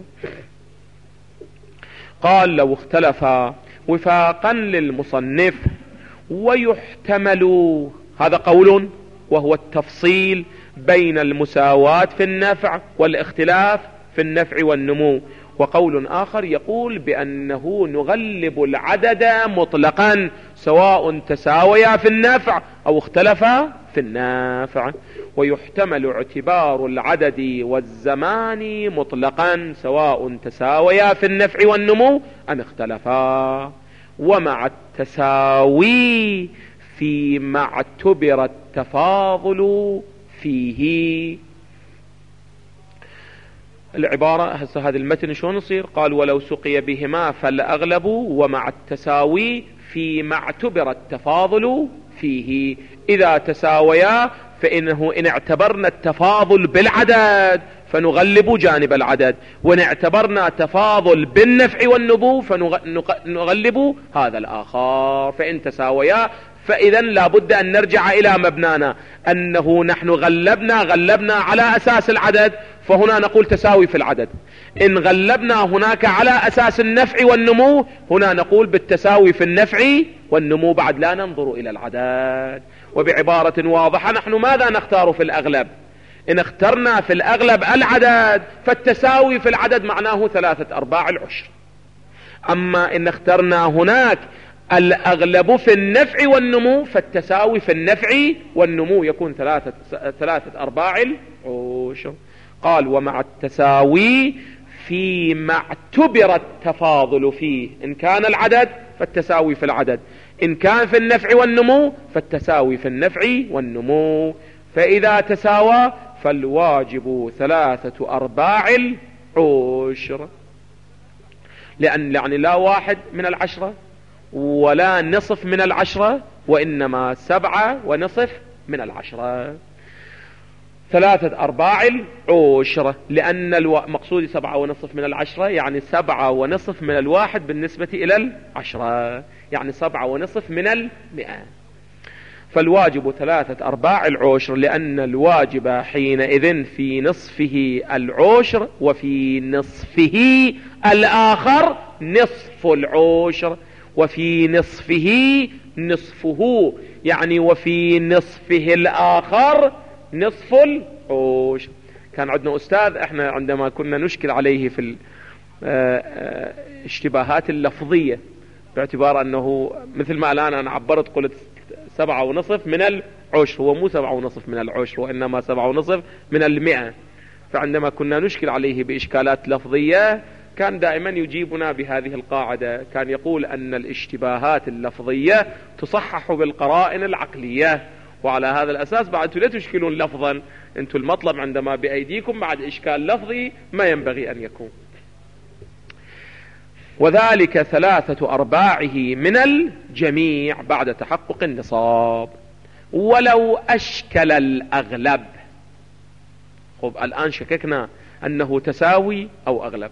[SPEAKER 2] قال لو اختلفا وفاقا للمصنف ويحتمل، هذا قول وهو التفصيل بين المساواة في النفع والاختلاف في النفع والنمو، وقول آخر يقول بأنه نغلب العدد مطلقا سواء تساويا في النفع أو اختلفا في النافع، ويحتمل اعتبار العدد والزمان مطلقا سواء تساويا في النفع والنمو أم اختلفا، ومع التساوي فيما اعتبر التفاضل فيه. العبارة هسه هذا المتن شلون يصير؟ قال ولو سقي بهما فالأغلب ومع التساوي فيما اعتبر التفاضل فيه. إذا تساويا فإنه إن اعتبرنا التفاضل بالعدد فنغلب جانب العدد، وإن اعتبرنا تفاضل بالنفع والنمو فنغلب هذا الآخر. فإن تساويا فإذا لابد أن نرجع إلى مبنانا أنه نحن غلبنا غلبنا على أساس العدد، فهنا نقول تساوي في العدد. إن غلبنا هناك على أساس النفع والنمو هنا نقول بالتساوي في النفع والنمو، بعد لا ننظر إلى العدد. وبعبارة واضحة نحن ماذا نختار في الأغلب؟ إن اخترنا في الأغلب العدد فالتساوي في العدد معناه ثلاثة أرباع العشر. أما إن اخترنا هناك الأغلب في النفع والنمو فالتساوي في النفع والنمو يكون ثلاثة, ثلاثة أرباع العشر. قال ومع التساوي فيما اعتبر التفاضل فيه، إن كان العدد فالتساوي في العدد، إن كان في النفع والنمو فالتساوي في النفع والنمو. فإذا تساوى فالواجب ثلاثة أرباع العشر، لأن يعني لا واحد من العشرة ولا نصف من العشرة، وإنما سبعة ونصف من العشرة، ثلاثة أرباع العشرة، لأن المقصود سبعة ونصف من العشرة يعني سبعة ونصف من الواحد بالنسبة إلى العشرة، يعني سبعة ونصف من المئة. فالواجب ثلاثة أرباع العشر، لأن الواجب حينئذ في نصفه العشر وفي نصفه الآخر نصف العشر، وفي نصفه نصفه يعني وفي نصفه الآخر نصف العشر. كان عندنا أستاذ احنا عندما كنا نشكل عليه في الاشتباهات اللفظية باعتبار أنه مثل ما الآن أنا عبرت قلت سبعة ونصف من العشر، هو مو سبعة ونصف من العشر وإنما سبعة ونصف من المئة. فعندما كنا نشكل عليه بإشكالات لفظية كان دائما يجيبنا بهذه القاعدة، كان يقول أن الاشتباهات اللفظية تصحح بالقرائن العقلية، وعلى هذا الأساس بعد لا تشكلون لفظا، أنتم المطلب عندما بأيديكم بعد إشكال لفظي ما ينبغي أن يكون. وذلك ثلاثة أرباعه من الجميع بعد تحقق النصاب. ولو أشكل الأغلب، خب الآن شككنا أنه تساوي أو أغلب،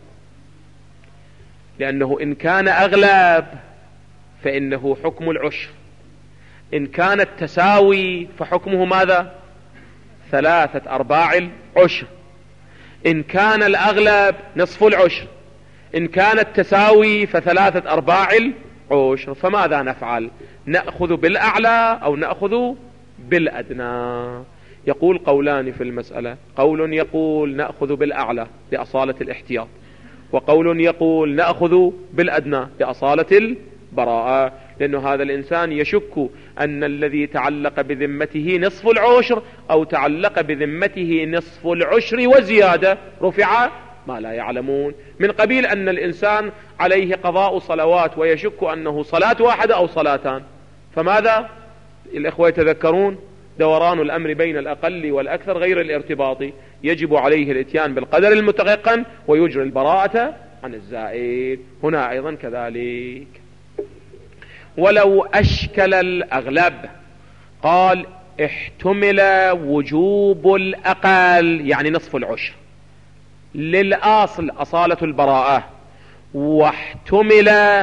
[SPEAKER 2] لأنه إن كان أغلب فإنه حكم العشر، إن كان التساوي فحكمه ماذا؟ ثلاثة أرباع العشر. إن كان الأغلب نصف العشر، إن كان التساوي فثلاثة أرباع العشر. فماذا نفعل؟ نأخذ بالأعلى أو نأخذ بالأدنى؟ يقول قولان في المسألة، قول يقول نأخذ بالأعلى لأصالة الاحتياط، وقول يقول نأخذ بالأدنى لأصالة البراءة، لأنه هذا الإنسان يشك أن الذي تعلق بذمته نصف العشر أو تعلق بذمته نصف العشر وزيادة رفع ما لا يعلمون، من قبيل أن الإنسان عليه قضاء صلوات ويشك أنه صلاة واحدة أو صلاتان، فماذا الإخوة يتذكرون؟ دوران الأمر بين الأقل والأكثر غير الارتباطي، يجب عليه الاتيان بالقدر المتيقن ويجري البراءة عن الزائد. هنا أيضا كذلك. ولو أشكل الأغلب قال احتمل وجوب الأقل يعني نصف العشر للأصل أصالة البراءة، واحتمل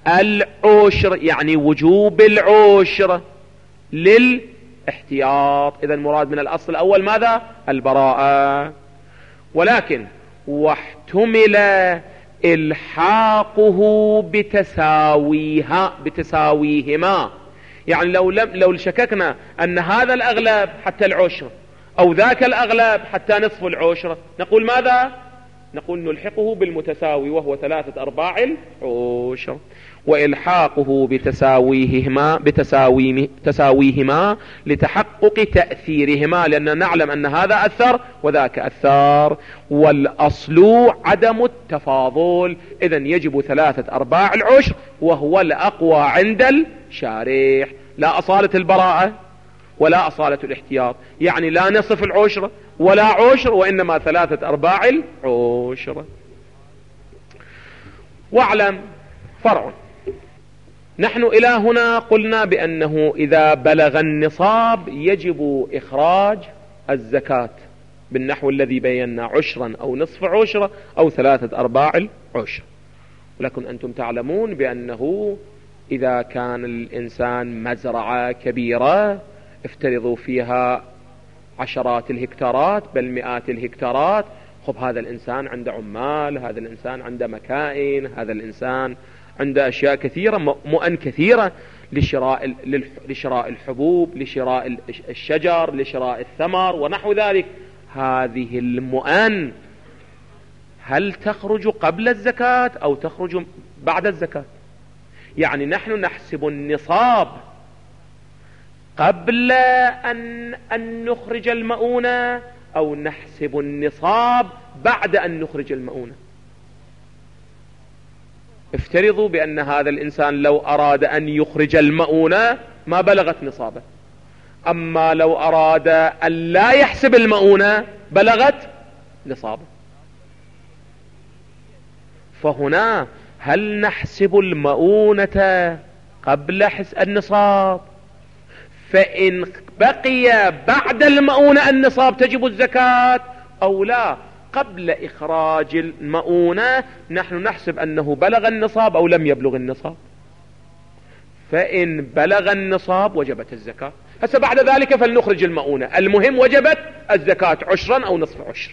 [SPEAKER 2] العشر، يعني وجوب العشر للاحتياط. إذا المراد من الأصل الأول ماذا؟ البراءة. ولكن واحتمل إلحاقه بتساويها بتساويهما، يعني لو لم لو شككنا أن هذا الأغلب حتى العشر أو ذاك الأغلب حتى نصف العشر، نقول ماذا؟ نقول نلحقه بالمتساوي وهو ثلاثة أرباع العشر. وإلحاقه بتساويهما بتساوي تساويهما لتحقق تأثيرهما، لأننا نعلم أن هذا أثر وذاك أثر، والأصل عدم التفاضل. إذن يجب ثلاثة أرباع العشر وهو الأقوى عند الشارح، لا أصالة البراءة ولا أصالة الاحتياط، يعني لا نصف العشر ولا عشر، وإنما ثلاثة أرباع العشر. واعلم فرع، نحن إلى هنا قلنا بأنه إذا بلغ النصاب يجب إخراج الزكاة بالنحو الذي بينا، عشرا أو نصف عشرة أو ثلاثة أرباع العشر. ولكن أنتم تعلمون بأنه إذا كان الإنسان مزرعة كبيرة افترضوا فيها عشرات الهكتارات بل مئات الهكتارات، خب هذا الإنسان عنده عمال، هذا الإنسان عنده مكائن، هذا الإنسان عنده أشياء كثيرة، مؤن كثيرة لشراء لشراء الحبوب، لشراء الشجر، لشراء الثمر ونحو ذلك. هذه المؤن هل تخرج قبل الزكاة أو تخرج بعد الزكاة؟ يعني نحن نحسب النصاب قبل أن, أن نخرج المؤونة أو نحسب النصاب بعد أن نخرج المؤونة؟ افترضوا بأن هذا الإنسان لو أراد أن يخرج المؤونة ما بلغت نصابه، أما لو أراد أن لا يحسب المؤونة بلغت نصابه. فهنا هل نحسب المؤونة قبل حس النصاب؟ فإن بقي بعد المؤونة النصاب تجب الزكاة أو لا؟ قبل إخراج المؤونة نحن نحسب أنه بلغ النصاب أو لم يبلغ النصاب، فإن بلغ النصاب وجبت الزكاة. هسه بعد ذلك فلنخرج المؤونة، المهم وجبت الزكاة عشرا أو نصف عشر.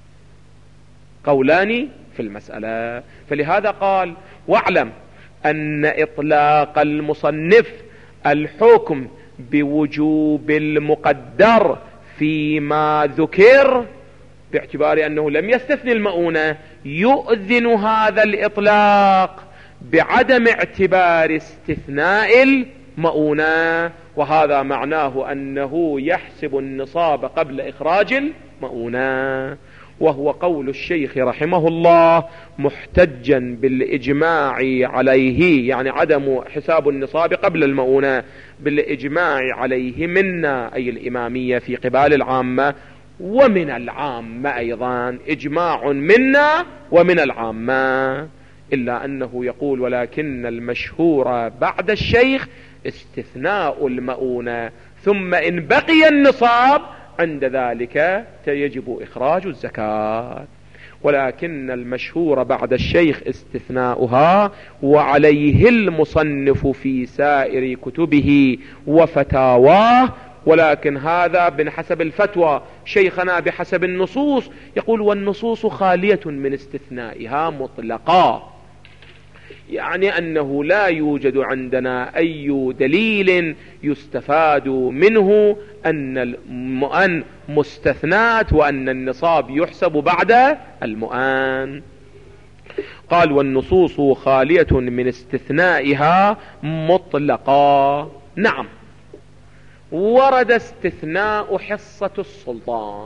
[SPEAKER 2] قولان في المسألة. فلهذا قال واعلم أن إطلاق المصنف الحكم بوجوب المقدر فيما ذكر باعتبار أنه لم يستثني المؤونة يؤذن هذا الإطلاق بعدم اعتبار استثناء المؤونة، وهذا معناه أنه يحسب النصاب قبل إخراج المؤونة. وهو قول الشيخ رحمه الله محتجا بالإجماع عليه، يعني عدم حساب النصاب قبل المؤونة بالإجماع عليه منا أي الإمامية في قبال العامة، ومن العامة أيضا، إجماع منا ومن العامة. إلا أنه يقول ولكن المشهور بعد الشيخ استثناء المؤونة، ثم إن بقي النصاب عند ذلك يجب إخراج الزكاة. ولكن المشهور بعد الشيخ استثناؤها، وعليه المصنف في سائر كتبه وفتاواه. ولكن هذا بحسب الفتوى، شيخنا بحسب النصوص يقول والنصوص خالية من استثنائها مطلقا، يعني أنه لا يوجد عندنا أي دليل يستفاد منه أن المؤن مستثنات وأن النصاب يحسب بعد المؤن. قال والنصوص خالية من استثنائها مطلقا. نعم، ورد استثناء حصة السلطان،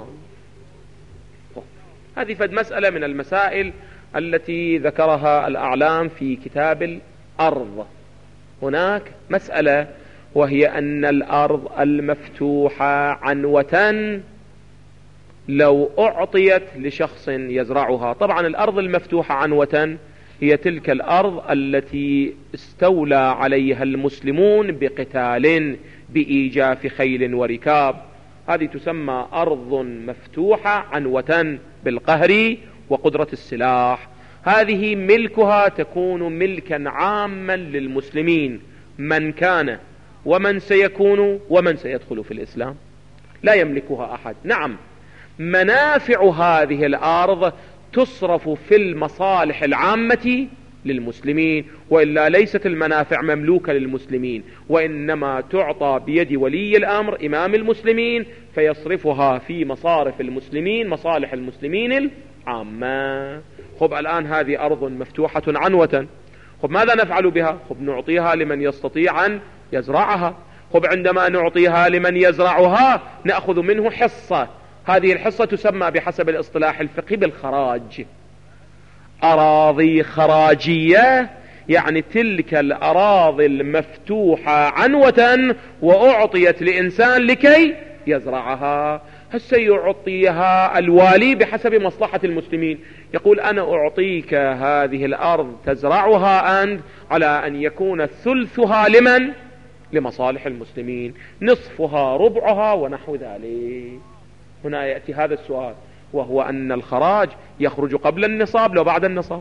[SPEAKER 2] هذه فد مسألة من المسائل التي ذكرها الأعلام في كتاب الأرض. هناك مسألة وهي أن الأرض المفتوحة عنوة لو أعطيت لشخص يزرعها، طبعا الأرض المفتوحة عنوة هي تلك الأرض التي استولى عليها المسلمون بقتال بإيجاف خيل وركاب، هذه تسمى أرض مفتوحة عنوة بالقهر وقدرة السلاح. هذه ملكها تكون ملكا عاما للمسلمين، من كان ومن سيكون ومن سيدخل في الإسلام، لا يملكها أحد. نعم، منافع هذه الأرض تصرف في المصالح العامة للمسلمين، وإلا ليست المنافع مملوكة للمسلمين، وإنما تعطى بيد ولي الأمر إمام المسلمين فيصرفها في مصارف المسلمين، مصالح المسلمين العامة. خب الآن هذه أرض مفتوحة عنوة، خب ماذا نفعل بها؟ خب نعطيها لمن يستطيع أن يزرعها. خب عندما نعطيها لمن يزرعها نأخذ منه حصة، هذه الحصة تسمى بحسب الاصطلاح الفقهي بالخراج. أراضي خراجية يعني تلك الأراضي المفتوحة عنوة وأعطيت لإنسان لكي يزرعها. هسه يعطيها الوالي بحسب مصلحة المسلمين، يقول أنا أعطيك هذه الأرض تزرعها أنت على أن يكون ثلثها لمن؟ لمصالح المسلمين، نصفها ربعها ونحو ذلك. هنا يأتي هذا السؤال، وهو أن الخراج يخرج قبل النصاب لو بعد النصاب،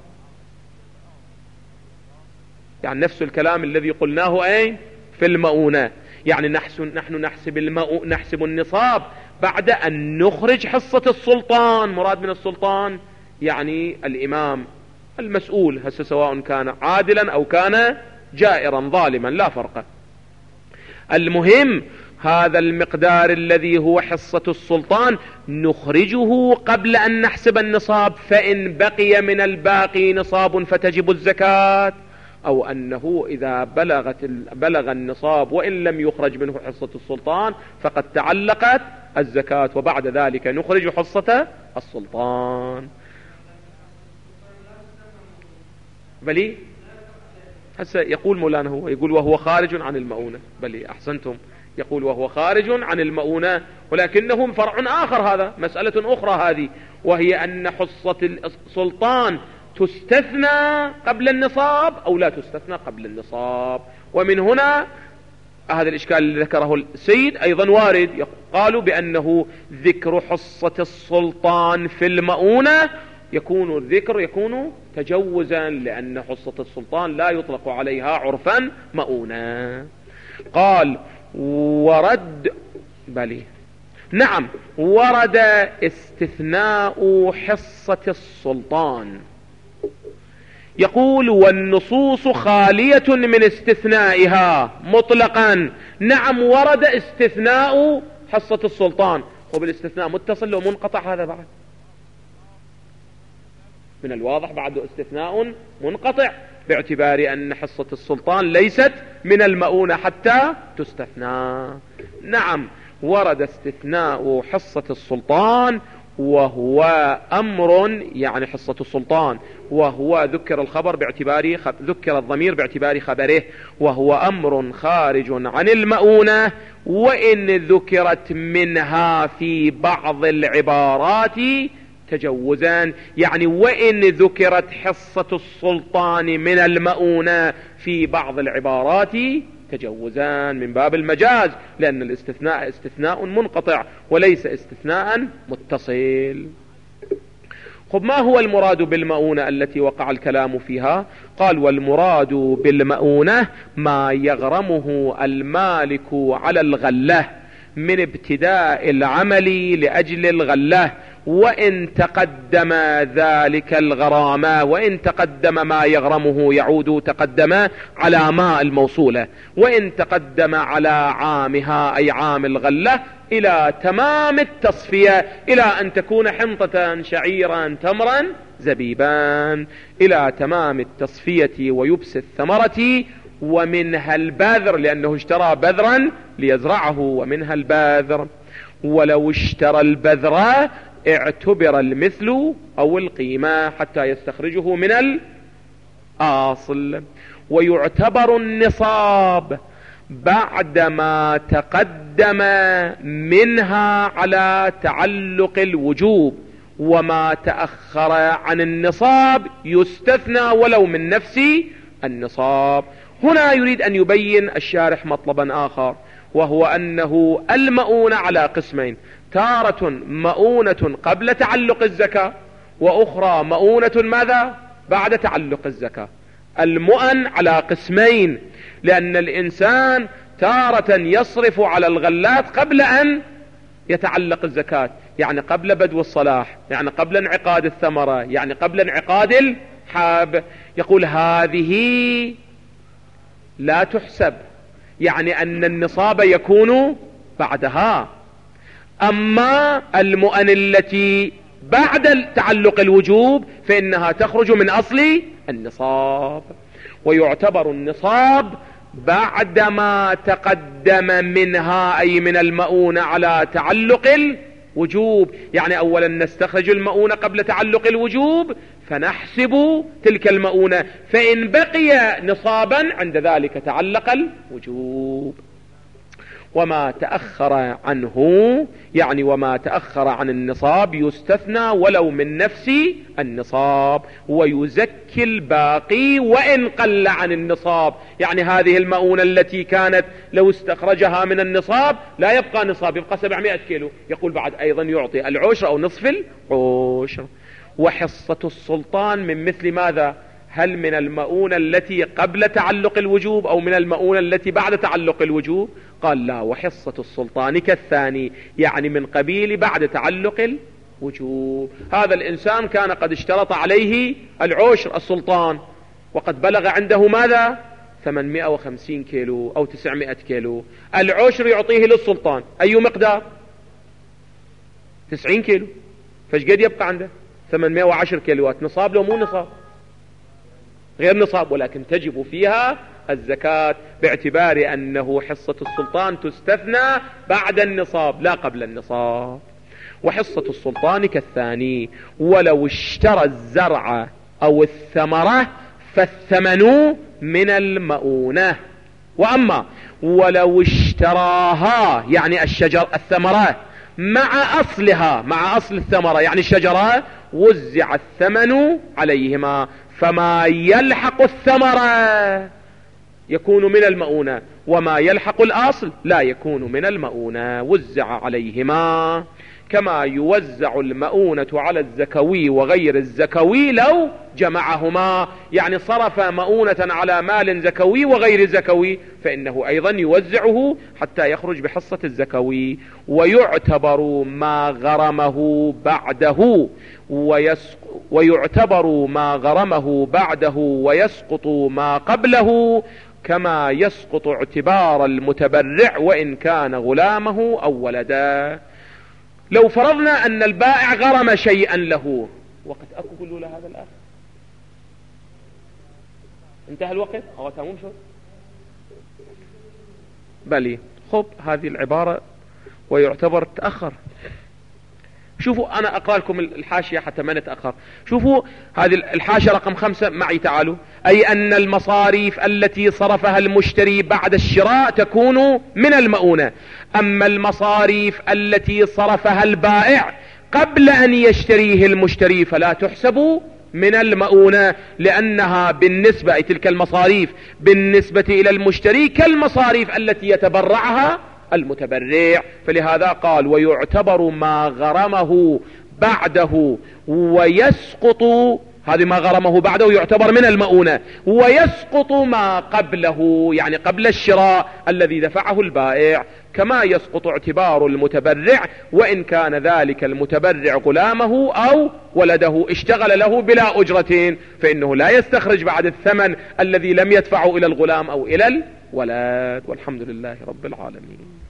[SPEAKER 2] يعني نفس الكلام الذي قلناه أين في المؤونة، يعني نحن نحسب, المؤ... نحسب النصاب بعد أن نخرج حصة السلطان. مراد من السلطان يعني الإمام المسؤول، هسه سواء كان عادلا أو كان جائرا ظالما لا فرق. المهم هذا المقدار الذي هو حصة السلطان نخرجه قبل أن نحسب النصاب، فإن بقي من الباقي نصاب فتجب الزكاة، أو أنه إذا بلغت بلغ النصاب وإن لم يخرج منه حصة السلطان فقد تعلقت الزكاة، وبعد ذلك نخرج حصة السلطان. بلي هسه يقول مولانا هو يقول وهو خارج عن المؤونة، بلي أحسنتم، يقول وهو خارج عن المؤونة، ولكنهم فرع آخر، هذا مسألة أخرى هذه، وهي أن حصة السلطان تستثنى قبل النصاب أو لا تستثنى قبل النصاب. ومن هنا هذا الإشكال اللي ذكره السيد أيضا وارد، قالوا بأنه ذكر حصة السلطان في المؤونة يكون الذكر يكون تجوزا، لأن حصة السلطان لا يطلق عليها عرفا مؤونة. قال ورد بلي نعم ورد استثناء حصة السلطان، يقول والنصوص خالية من استثنائها مطلقا. نعم ورد استثناء حصة السلطان، وبالاستثناء متصل ومنقطع، هذا بعد من الواضح بعد استثناء منقطع، باعتبار أن حصة السلطان ليست من المؤونة حتى تستثنى. نعم ورد استثناء حصة السلطان، وهو أمر يعني حصة السلطان، وهو ذكر الخبر باعتبار ذكر الضمير باعتبار خبره، وهو أمر خارج عن المؤونة، وإن ذكرت منها في بعض العبارات تجوزا، يعني وإن ذكرت حصة السلطان من المؤونة في بعض العبارات تجوزا من باب المجاز، لأن الاستثناء استثناء منقطع وليس استثناء متصل. خب ما هو المراد بالمؤونة التي وقع الكلام فيها؟ قال والمراد بالمؤونة ما يغرمه المالك على الغلة من ابتداء العمل لأجل الغلة، وإن تقدم ذلك الغرامة، وإن تقدم ما يغرمه يعود تقدم على ما الموصولة، وإن تقدم على عامها أي عام الغلة إلى تمام التصفية، إلى أن تكون حنطة شعيرا تمرا زبيبا، إلى تمام التصفية ويبس الثمرة، ومنها البذر لأنه اشترى بذرا ليزرعه، ومنها البذر. ولو اشترى البذر اعتبر المثل أو القيمة حتى يستخرجه من الأصل. ويعتبر النصاب بعدما تقدم منها على تعلق الوجوب، وما تأخر عن النصاب يستثنى ولو من نفس النصاب. هنا يريد أن يبين الشارح مطلبا آخر، وهو أنه المؤونة على قسمين، تارة مؤونة قبل تعلق الزكاة، وأخرى مؤونة ماذا بعد تعلق الزكاة. المؤن على قسمين، لأن الإنسان تارة يصرف على الغلات قبل أن يتعلق الزكاة، يعني قبل بدو الصلاح، يعني قبل انعقاد الثمرة، يعني قبل انعقاد الحاب. يقول هذه لا تحسب، يعني أن النصاب يكون بعدها. أما المؤن التي بعد تعلق الوجوب فإنها تخرج من أصل النصاب، ويعتبر النصاب بعدما تقدم منها، أي من المؤونة على تعلق الوجوب. يعني أولا نستخرج المؤونة قبل تعلق الوجوب فنحسب تلك المؤونة، فإن بقي نصابا عند ذلك تعلق الوجوب. وما تأخر عنه، يعني وما تأخر عن النصاب يستثنى ولو من نفس النصاب، ويزكي الباقي وإن قل عن النصاب. يعني هذه المؤونة التي كانت لو استخرجها من النصاب لا يبقى نصاب، يبقى سبعمائة كيلو، يقول بعد أيضا يعطي العشر أو نصف العشر. وحصة السلطان من مثل ماذا؟ هل من المؤونة التي قبل تعلق الوجوب أو من المؤونة التي بعد تعلق الوجوب؟ قال لا، وحصة السلطان كالثاني، يعني من قبيل بعد تعلق الوجوب. هذا الإنسان كان قد اشترط عليه العشر السلطان، وقد بلغ عنده ماذا؟ ثمانمائة وخمسين كيلو أو تسعمائة كيلو. العشر يعطيه للسلطان أي مقدار؟ تسعين كيلو. فايش قد يبقى عنده؟ ثمانمائة وعشر كيلوات. نصاب لو مو نصاب؟ غير نصاب، ولكن تجب فيها الزكاة باعتبار أنه حصة السلطان تستثنى بعد النصاب لا قبل النصاب. وحصة السلطان كالثاني، ولو اشترى الزرع أو الثمرة فالثمن من المؤونة. وأما ولو اشتراها، يعني الشجر الثمرة مع أصلها، مع أصل الثمرة يعني الشجرة، وزع الثمن عليهما، فما يلحق الثمرة يكون من المؤونة، وما يلحق الأصل لا يكون من المؤونة، وزع عليهما. كما يوزع المؤونة على الزكوي وغير الزكوي لو جمعهما، يعني صرف مؤونة على مال زكوي وغير زكوي فإنه أيضا يوزعه حتى يخرج بحصة الزكوي. ويعتبر ما غرمه بعده ويسقط ويعتبر ما غرمه بعده ويسقط ما قبله، كما يسقط اعتبار المتبرع وإن كان غلامه أو ولده. لو فرضنا أن البائع غرم شيئا له، وقت أكو كله لهذا الآخر، انتهى الوقت أو تمام شو بلي خب هذه العبارة ويعتبر تأخر. شوفوا أنا أقرأ لكم الحاشية حتى ما نتأخر. شوفوا هذه الحاشية رقم خمسة معي، تعالوا. أي أن المصاريف التي صرفها المشتري بعد الشراء تكون من المؤونة، أما المصاريف التي صرفها البائع قبل أن يشتريه المشتري فلا تحسب من المؤونة، لأنها بالنسبة أي تلك المصاريف بالنسبة إلى المشتري كالمصاريف التي يتبرعها المتبرع. فلهذا قال ويعتبر ما غرمه بعده ويسقط، هذه ما غرمه بعده يعتبر من المؤونة، ويسقط ما قبله يعني قبل الشراء الذي دفعه البائع، كما يسقط اعتبار المتبرع وإن كان ذلك المتبرع غلامه أو ولده اشتغل له بلا أجرة، فإنه لا يستخرج بعد الثمن الذي لم يدفعه إلى الغلام أو إلى الولد. والحمد لله رب العالمين.